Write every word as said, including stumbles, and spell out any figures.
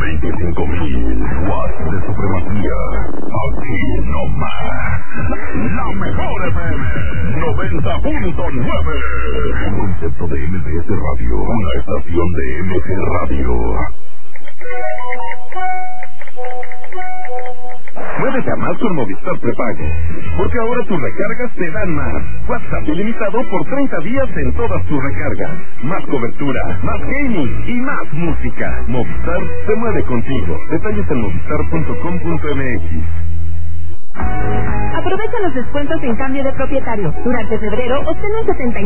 veinticinco mil watts de supremacía. Aquí nomás. La mejor F M noventa punto nueve. Un concepto de M B S Radio. Una estación de M G Radio. Muévete a más con Movistar Prepago, porque ahora tus recargas te dan más. WhatsApp ilimitado por treinta días en todas tus recargas. Más cobertura, más gaming y más música. Movistar se mueve contigo. Detalles en movistar punto com punto m x. Aprovecha los descuentos en cambio de propietario. Durante febrero obtén un setenta y